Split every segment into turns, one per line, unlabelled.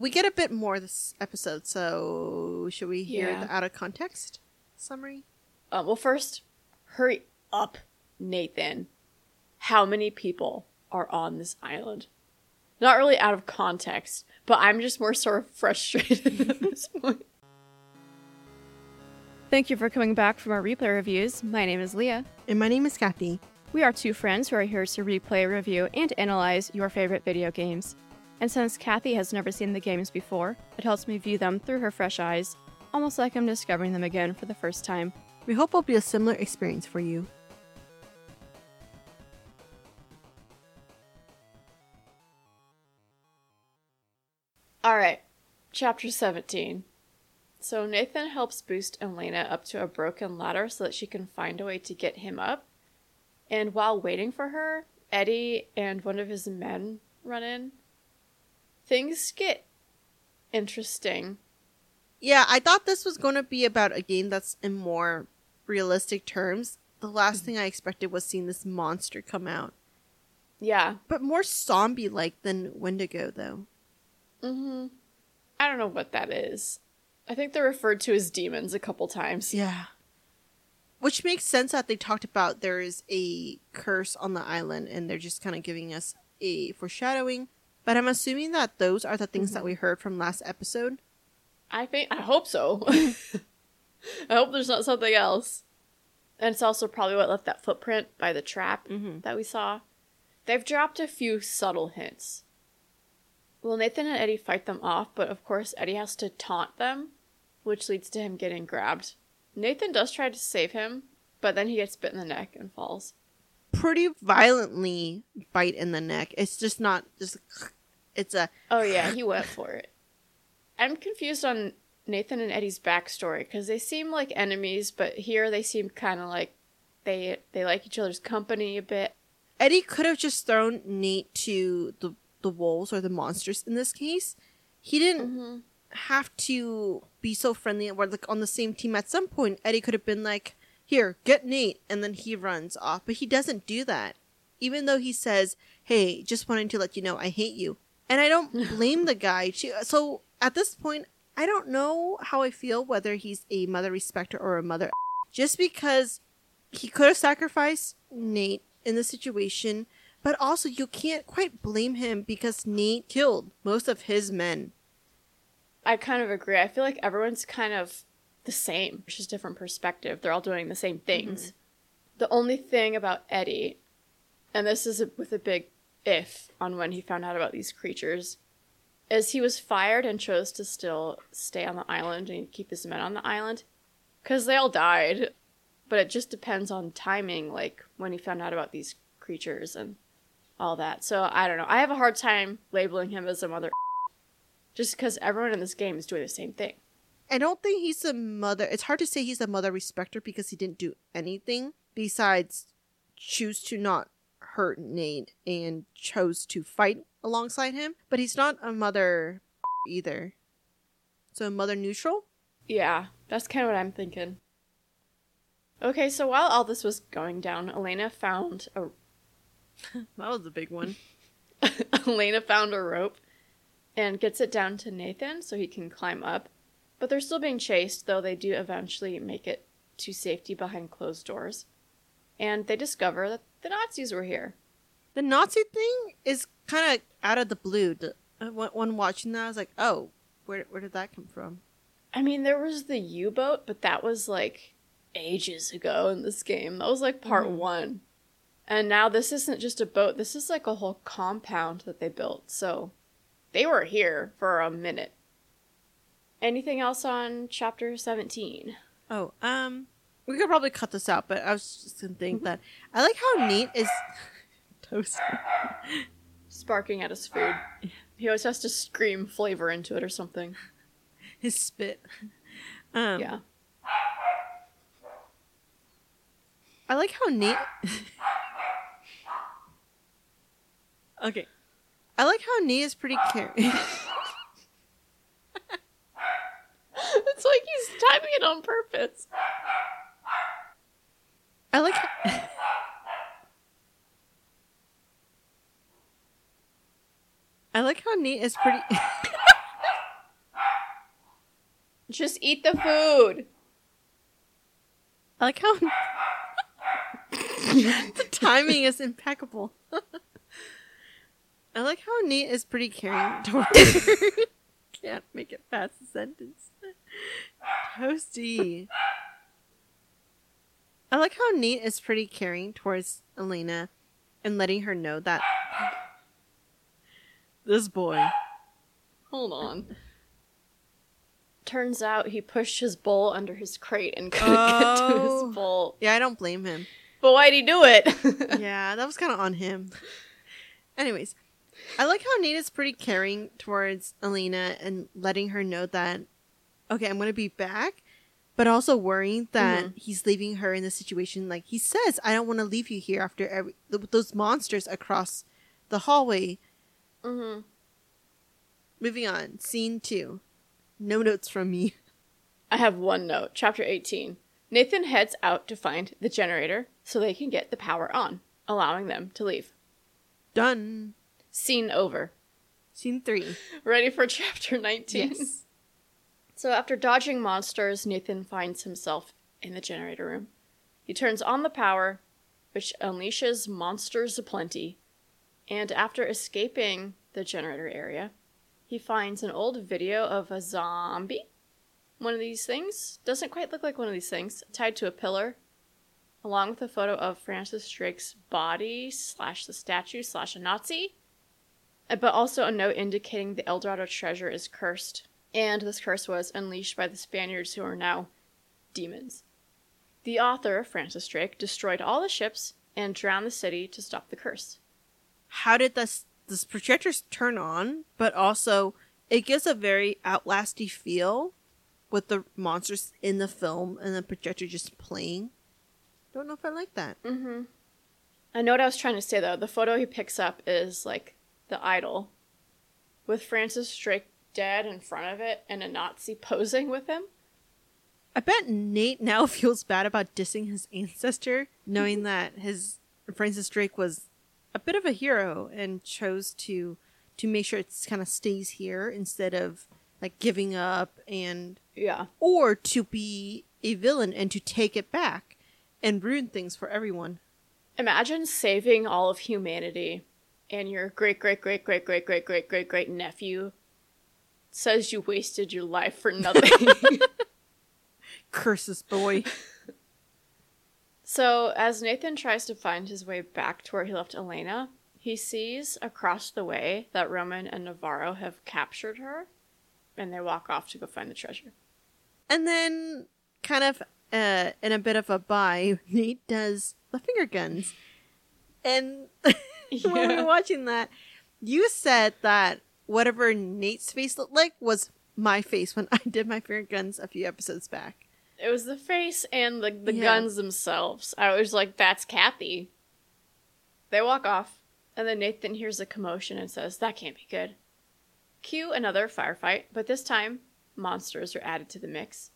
we get a bit more this episode, so should we hear the out of context summary?
Well, first, hurry up, Nathan. How many people are on this island? Not really out of context, but I'm just more sort of frustrated at this point.
Thank you for coming back from our replay reviews. My name is Leah.
And my name is Kathy.
We are two friends who are here to replay, review, and analyze your favorite video games. And since Kathy has never seen the games before, it helps me view them through her fresh eyes, almost like I'm discovering them again for the first time.
We hope it'll be a similar experience for you.
Alright, chapter 17. So Nathan helps boost Elena up to a broken ladder so that she can find a way to get him up. And while waiting for her, Eddie and one of his men run in. Things get interesting.
Yeah, I thought this was going to be about a game that's in more realistic terms. The last thing I expected was seeing this monster come out.
Yeah.
But more zombie-like than Wendigo, though.
Mm-hmm. I don't know what that is. I think they're referred to as demons a couple times.
Yeah. Which makes sense that they talked about there is a curse on the island and they're just kind of giving us a foreshadowing. But I'm assuming that those are the things that we heard from last episode.
I hope so. I hope there's not something else. And it's also probably what left that footprint by the trap that we saw. They've dropped a few subtle hints. Well, Nathan and Eddie fight them off, but of course Eddie has to taunt them, which leads to him getting grabbed. Nathan does try to save him, but then he gets bit in the neck and falls.
Pretty violently bite in the neck. It's just not just... It's a...
Oh yeah, he went for it. I'm confused on Nathan and Eddie's backstory, because they seem like enemies, but here they seem kind of like they like each other's company a bit.
Eddie could have just thrown Nate to the wolves or the monsters in this case. He didn't have to be so friendly. We're like on the same team. At some point, Eddie could have been like, here, get Nate, and then he runs off. But he doesn't do that. Even though he says, hey, just wanting to let you know I hate you. And I don't blame the guy. So at this point, I don't know how I feel, whether he's a mother respecter or a mother. Just because he could have sacrificed Nate in the situation, but also you can't quite blame him because Nate killed most of his men.
I kind of agree. I feel like everyone's kind of the same. It's just different perspective. They're all doing the same things. The only thing about Eddie, and this is with a big if on when he found out about these creatures, is he was fired and chose to still stay on the island and keep his men on the island. Because they all died. But it just depends on timing, like when he found out about these creatures and all that. So I don't know. I have a hard time labeling him as a mother just because everyone in this game is doing the same thing.
I don't think he's a mother. It's hard to say he's a mother respecter because he didn't do anything besides choose to not hurt Nate and chose to fight alongside him. But he's not a mother either. So mother neutral?
Yeah, that's kind of what I'm thinking. Okay, so while all this was going down, Elena found a...
That was a big one.
Elena found a rope and gets it down to Nathan so he can climb up. But they're still being chased, though they do eventually make it to safety behind closed doors. And they discover that the Nazis were here.
The Nazi thing is kind of out of the blue. When watching that, I was like, oh, where did that come from?
I mean, there was the U-boat, but that was like ages ago in this game. That was like part 1. And now this isn't just a boat. This is like a whole compound that they built. So they were here for a minute. Anything else on chapter 17?
Oh, we could probably cut this out, but I was just gonna think that I like how Nate is toast
Sparking at his food. He always has to scream flavor into it or something.
His spit.
Yeah.
I like how Nate... Okay. I like how Nate is pretty caring.
It's like he's timing it on purpose.
I like how Nate is pretty...
Just eat the food.
I like how the timing is impeccable. I like how Nate is pretty caring towards her. Can't make it past the sentence. Toasty. I like how Nate is pretty caring towards Elena and letting her know that this boy.
Hold on. Turns out he pushed his bowl under his crate and couldn't get to his bowl.
Yeah, I don't blame him.
But why'd he do it?
Yeah, that was kind of on him. Anyways, I like how Nate is pretty caring towards Elena and letting her know that, okay, I'm going to be back, but also worrying that he's leaving her in the situation. Like he says, I don't want to leave you here after those monsters across the hallway.
Mm-hmm.
Moving on. Scene 2. No notes from me.
I have one note. Chapter 18. Nathan heads out to find the generator so they can get the power on, allowing them to leave.
Done.
Scene over.
Scene 3.
Ready for chapter 19?
Yes.
So after dodging monsters, Nathan finds himself in the generator room. He turns on the power, which unleashes monsters aplenty. And after escaping the generator area, he finds an old video of a zombie. One of these things. Doesn't quite look like one of these things. Tied to a pillar. Along with a photo of Francis Drake's body / the statue / a Nazi. But also a note indicating the El Dorado treasure is cursed. And this curse was unleashed by the Spaniards who are now demons. The author, Francis Drake, destroyed all the ships and drowned the city to stop the curse.
How did this projectors turn on, but also it gives a very Outlasty feel with the monsters in the film and the projector just playing. Don't know if I like that.
Mm-hmm. I know what I was trying to say, though. The photo he picks up is, like, the idol with Francis Drake dead in front of it and a Nazi posing with him.
I bet Nate now feels bad about dissing his ancestor, knowing that his Francis Drake was a bit of a hero and chose to make sure it kind of stays here instead of like giving up or to be a villain and to take it back and ruin things for everyone.
Imagine saving all of humanity and your great nephew says you wasted your life for nothing.
Curse this boy.
So, as Nathan tries to find his way back to where he left Elena, he sees across the way that Roman and Navarro have captured her, and they walk off to go find the treasure.
And then, kind of in a bit of a bye, Nate does the finger guns. And when we were watching that, you said that whatever Nate's face looked like was my face when I did my finger guns a few episodes back.
It was the face and the guns themselves. I was like, that's Kathy. They walk off, and then Nathan hears a commotion and says, that can't be good. Cue another firefight, but this time, monsters are added to the mix.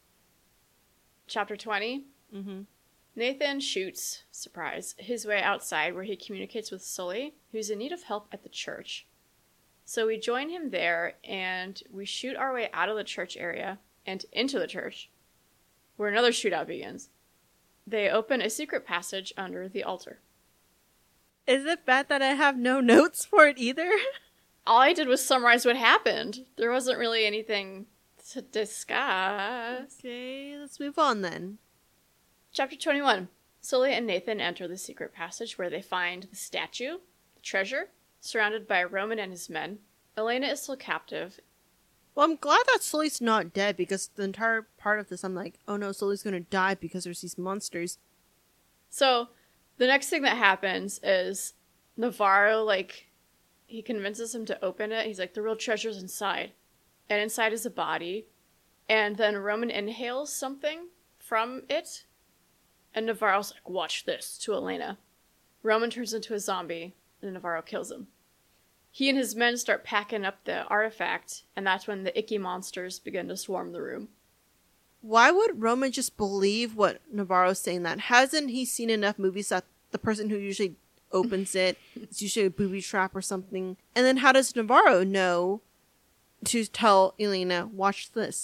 Chapter 20.
Mm-hmm.
Nathan shoots, surprise, his way outside where he communicates with Sully, who's in need of help at the church. So we join him there, and we shoot our way out of the church area and into the church, where another shootout begins. They open a secret passage under the altar.
Is it bad that I have no notes for it either?
All I did was summarize what happened. There wasn't really anything to discuss.
Okay, let's move on then.
Chapter 21. Sully and Nathan enter the secret passage where they find the statue, the treasure, surrounded by Roman and his men. Elena is still captive.
Well, I'm glad that Sully's not dead because the entire part of this, I'm like, oh no, Sully's gonna die because there's these monsters.
So, the next thing that happens is Navarro, he convinces him to open it. He's like, the real treasure's inside. And inside is a body. And then Roman inhales something from it. And Navarro's like, watch this, to Elena. Roman turns into a zombie, and Navarro kills him. He and his men start packing up the artifact, and that's when the icky monsters begin to swarm the room.
Why would Roman just believe what Navarro's saying that? Hasn't he seen enough movies that the person who usually opens it is usually a booby trap or something? And then how does Navarro know to tell Elena, watch this?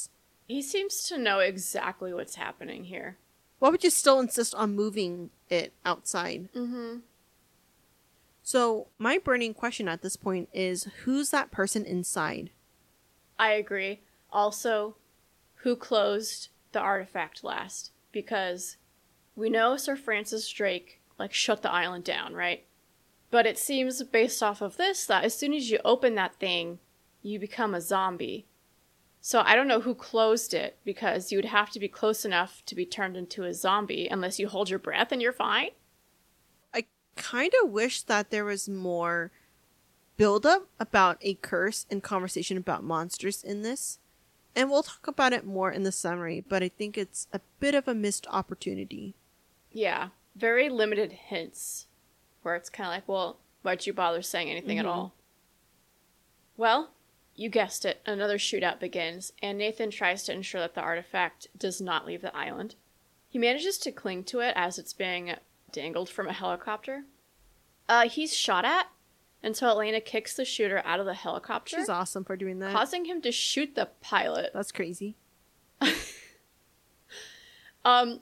He seems to know exactly what's happening here.
Why would you still insist on moving it outside?
Mm-hmm.
So, my burning question at this point is, who's that person inside?
I agree. Also, who closed the artifact last? Because we know Sir Francis Drake, shut the island down, right? But it seems, based off of this, that as soon as you open that thing, you become a zombie. So I don't know who closed it, because you would have to be close enough to be turned into a zombie, unless you hold your breath and you're fine.
I kind of wish that there was more build-up about a curse and conversation about monsters in this. And we'll talk about it more in the summary, but I think it's a bit of a missed opportunity.
Yeah, very limited hints, where it's kind of like, well, why'd you bother saying anything at all? Well, you guessed it, another shootout begins, and Nathan tries to ensure that the artifact does not leave the island. He manages to cling to it as it's being dangled from a helicopter. He's shot at, and so Elena kicks the shooter out of the helicopter.
She's awesome for doing that.
Causing him to shoot the pilot.
That's crazy.
I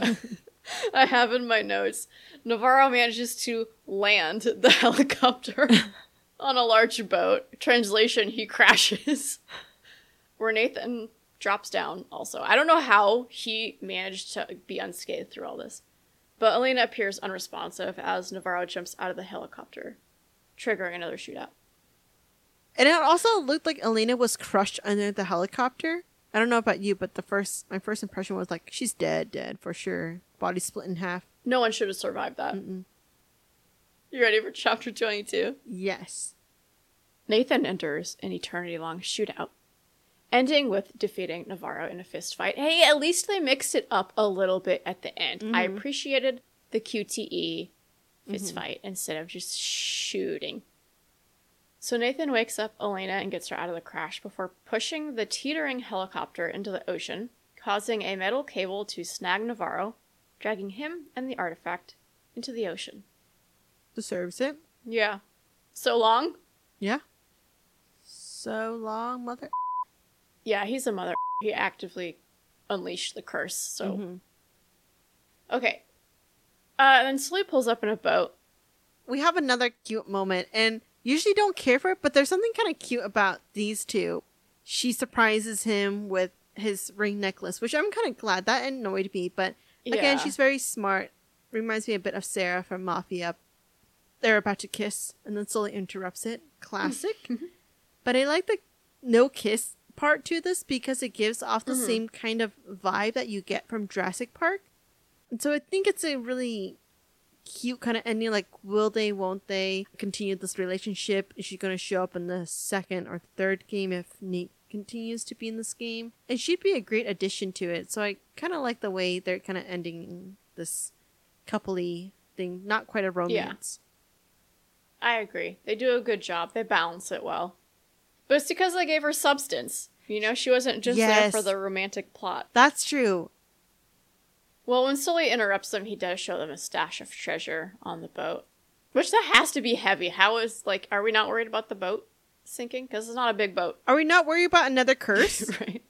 have in my notes, Navarro manages to land the helicopter on a large boat. Translation, he crashes. Where Nathan drops down also. I don't know how he managed to be unscathed through all this. But Elena appears unresponsive as Navarro jumps out of the helicopter, triggering another shootout.
And it also looked like Elena was crushed under the helicopter. I don't know about you, but my first impression was like, she's dead for sure. Body split in half.
No one should have survived that.
Mm-mm.
You ready for chapter 22?
Yes.
Nathan enters an eternity-long shootout, ending with defeating Navarro in a fist fight. Hey, at least they mixed it up a little bit at the end. I appreciated the QTE fist fight instead of just shooting. So Nathan wakes up Elena and gets her out of the crash before pushing the teetering helicopter into the ocean, causing a metal cable to snag Navarro, dragging him and the artifact into the ocean.
Deserves it.
Yeah. So long?
Yeah. So long, mother.
Yeah, he's a mother. He actively unleashed the curse, so... Okay. Then Sully pulls up in a boat.
We have another cute moment, and usually don't care for it, but there's something kind of cute about these two. She surprises him with his ring necklace, which I'm kind of glad. That annoyed me, but again, she's very smart. Reminds me a bit of Sarah from Mafia. They're about to kiss, and then Sully interrupts it. Classic. But I like the no kiss part to this because it gives off the same kind of vibe that you get from Jurassic Park. And so I think it's a really cute kind of ending. Like, will they, won't they continue this relationship? Is she going to show up in the second or third game if Nate continues to be in this game? And she'd be a great addition to it. So I kind of like the way they're kind of ending this coupley thing. Not quite a romance.
Yeah. I agree. They do a good job. They balance it well. But it's because they gave her substance. You know, she wasn't just there for the romantic plot.
That's true.
Well, when Sully interrupts them, he does show them a stash of treasure on the boat. Which that has to be heavy. How is, are we not worried about the boat sinking? Because it's not a big boat.
Are we not worried about another curse?
Right.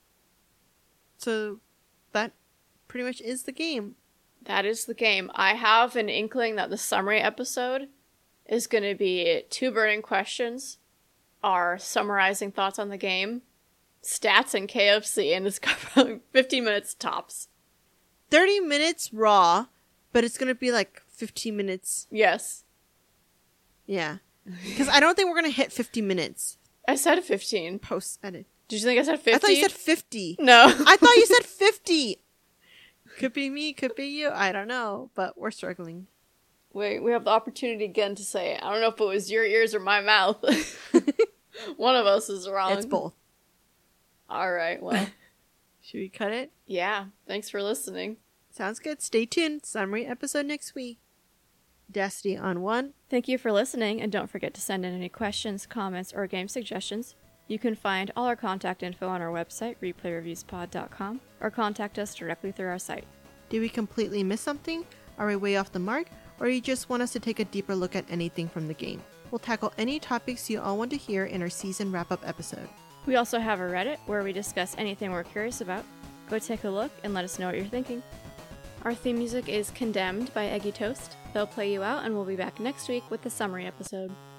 So that pretty much is the game.
That is the game. I have an inkling that the summary episode is going to be 2 burning questions, our summarizing thoughts on the game, stats, and KFC, and it's got 15 minutes tops.
30 minutes raw, but it's going to be 15 minutes.
Yes.
Yeah. Because I don't think we're going to hit 50 minutes.
I said 15.
Post-edit.
Did you think I said 50?
I thought you said 50.
No.
I thought you said 50. Could be me, could be you. I don't know, but we're struggling.
Wait, we have the opportunity again to say it. I don't know if it was your ears or my mouth. One of us is wrong.
It's both.
All right, well.
Should we cut it?
Yeah, thanks for listening.
Sounds good. Stay tuned. Summary episode next week. Destiny on 1.
Thank you for listening, and don't forget to send in any questions, comments, or game suggestions. You can find all our contact info on our website, replayreviewspod.com, or contact us directly through our site.
Did we completely miss something? Are we way off the mark? Or you just want us to take a deeper look at anything from the game? We'll tackle any topics you all want to hear in our season wrap-up episode.
We also have a Reddit where we discuss anything we're curious about. Go take a look and let us know what you're thinking. Our theme music is Condemned by Eggy Toast. They'll play you out, and we'll be back next week with the summary episode.